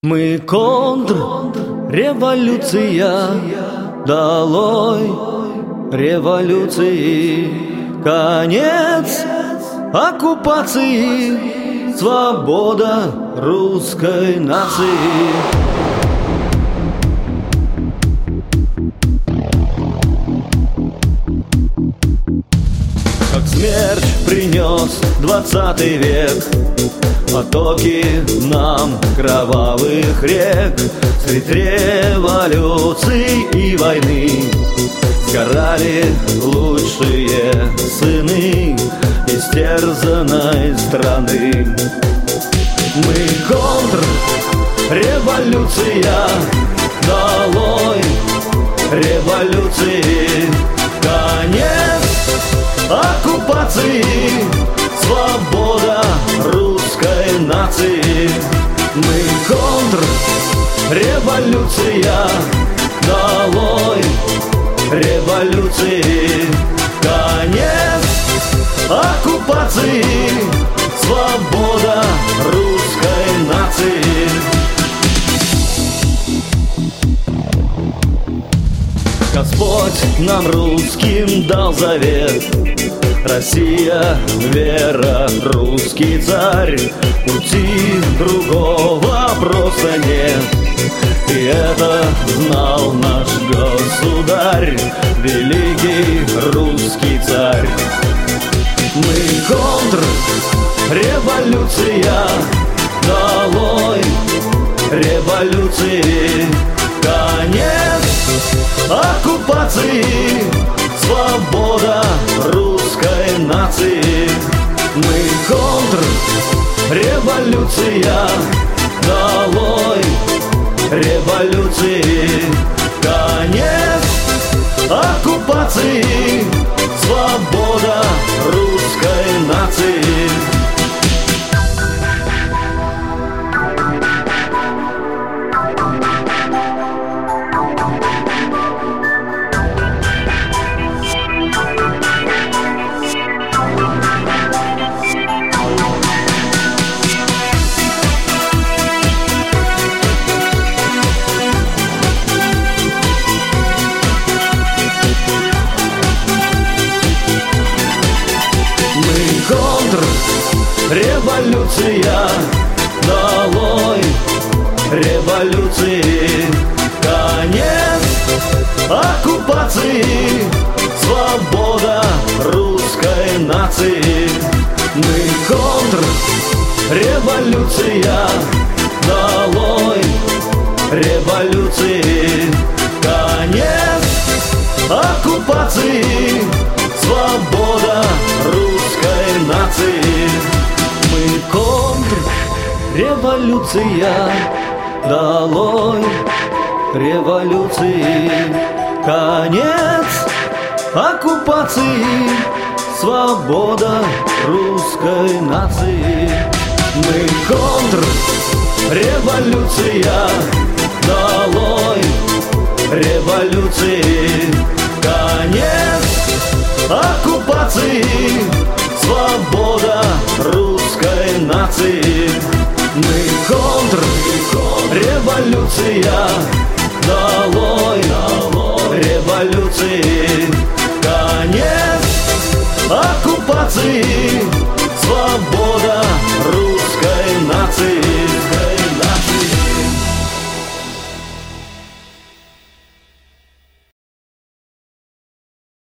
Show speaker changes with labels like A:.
A: Мы контрреволюция, долой революции, конец оккупации, свобода русской нации. Как смерч принес 20 век потоки нам кровавых рек. Средь революции и войны сгорали лучшие сыны истерзанной страны. Мы контрреволюция, долой революции, конец оккупации, свобода русской нации. Мы контрреволюция, долой революции, конец оккупации, свобода русской нации. Господь нам русским дал завет: Россия, вера, русский царь. Пути другого просто нет, и это знал наш государь, великий русский царь. Мы контрреволюция, долой революции, конец оккупации, свобода русской нации. Мы контрреволюция, долой революции, конец оккупации, свобода русской нации. Революция, долой революции, конец оккупации, свобода русской нации. Мы контрреволюция, долой революции, конец оккупации, свобода русской нации. Мы контрреволюция, долой революции, конец оккупации, свобода русской нации. Мы контрреволюция, долой революции, конец оккупации, свобода русской нации. Мы контрреволюция, долой революции, конец оккупации,